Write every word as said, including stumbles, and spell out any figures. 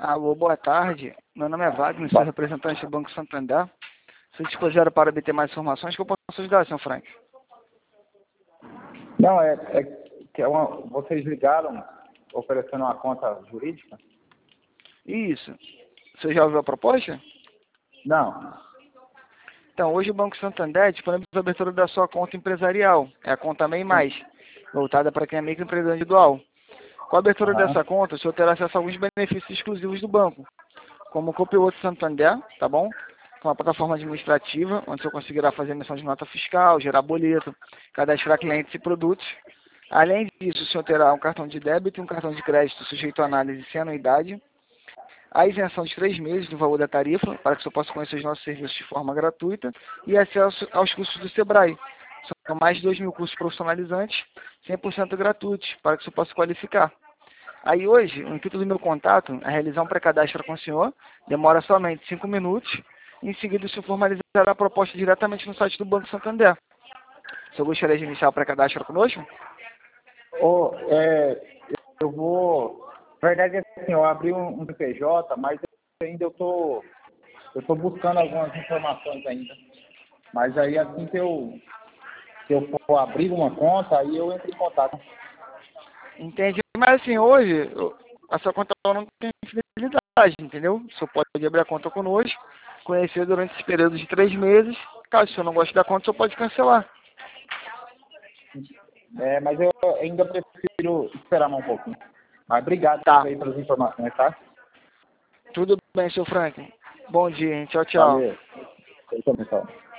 Alô, boa tarde. Meu nome é Wagner, sou representante do Banco Santander. Se dispuseram para obter mais informações, que eu posso ajudar, senhor Frank? Não, é, é que é uma, vocês ligaram oferecendo uma conta jurídica? Isso. Você já ouviu a proposta? Não. Então, hoje o Banco Santander disponibiliza a abertura da sua conta empresarial. É a conta MEI Mais, voltada para quem é microempreendedor individual. Com a abertura Uhum. dessa conta, o senhor terá acesso a alguns benefícios exclusivos do banco, como o Copiloto Santander, tá bom? Que é uma plataforma administrativa, onde o senhor conseguirá fazer emissão de nota fiscal, gerar boleto, cadastrar clientes e produtos. Além disso, o senhor terá um cartão de débito e um cartão de crédito sujeito à análise sem anuidade, a isenção de três meses do valor da tarifa, para que o senhor possa conhecer os nossos serviços de forma gratuita, e acesso aos cursos do Sebrae. São mais de dois mil cursos profissionalizantes, cem por cento gratuitos, para que o senhor possa qualificar. Aí hoje, o intuito do meu contato é realizar um pré-cadastro com o senhor, demora somente cinco minutos, e em seguida o senhor formalizará a proposta diretamente no site do Banco Santander. O senhor gostaria de iniciar o pré-cadastro conosco? Oh, é, eu vou... Na verdade, assim, eu abri um, um C P J, mas ainda eu tô, eu tô buscando algumas informações ainda. Mas aí, assim que eu, que eu for abrir uma conta, aí eu entro em contato. Entendi. Mas assim, hoje, a sua conta não tem fidelidade, entendeu? O senhor pode abrir a conta conosco, conhecer durante esse período de três meses. Caso o senhor não goste da conta, o senhor pode cancelar. É, mas eu ainda prefiro esperar mais um pouquinho. Mas obrigado Tá. aí pelas informações, tá? Tudo bem, senhor Frank. Bom dia, hein? Tchau, tchau. Valeu. Eu também, tchau.